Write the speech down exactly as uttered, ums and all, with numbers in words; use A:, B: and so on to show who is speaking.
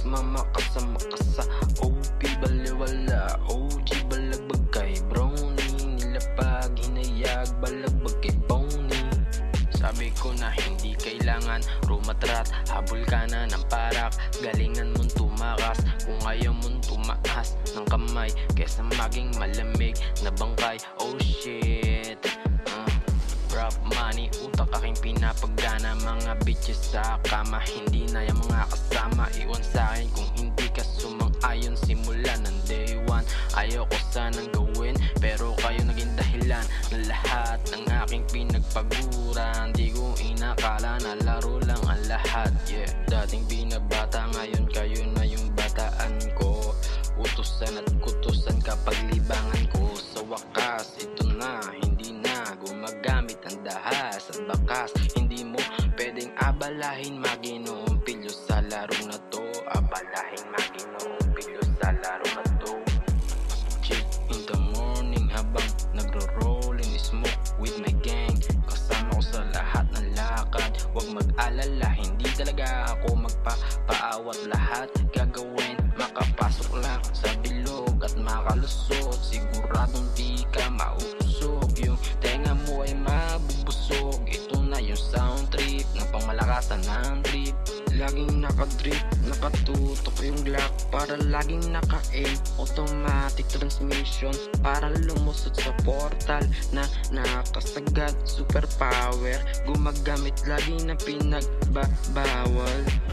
A: mamakasa makasa O P baliwala, O G balagbag kay Brownie. Nilapag, hinayag, balagbag kay Bonnie. Sabi ko na hindi kailangan rumatrat, habol ka na ng parak, galingan mong tumakas. Kung ayaw mong tumaas ng kamay, kesa maging malamig na bangkay. Oh shit, uh, rap money, utak aking pinapagana. Mga bitches sa kama, hindi na yung mga kasama. Iwan sa akin kung hindi ka sumang-ayon simula ng day one. Ayaw ko sanang gawin, pero kayo naging dahilan ng lahat ng aking pinagpaguran. Di ko inakala na laro lang ang lahat, yeah. Dating binabata, ngayon kayo na yung bataan ko. Utusan at kutusan kapag libangan ko. Sa wakas, ito na, hindi na gumagamit ang dahas at bakas. Hindi mo pwedeng abalahin, maginoong pilyo sa laro na to. Abalahin, maginoong pilyo sa laro na to. Chick in the morning habang nagro-rolling smoke with my gang. Kasama ko sa lahat ng lakad, huwag mag-alala, hindi talaga ako magpapaawat. Lahat gagawin, makapasok lang sa bilog at makalusot. Siguradong di ka mauusog, yung tenga mo ay mabubusog. Ito na yung sound trip ng pangmalakasan ng trip. Laging nakadrip, nakatutok yung Glock para laging naka-aim. Automatic transmission para lumusot sa portal na nakasagad. Superpower, gumagamit lagi na pinagbabawal.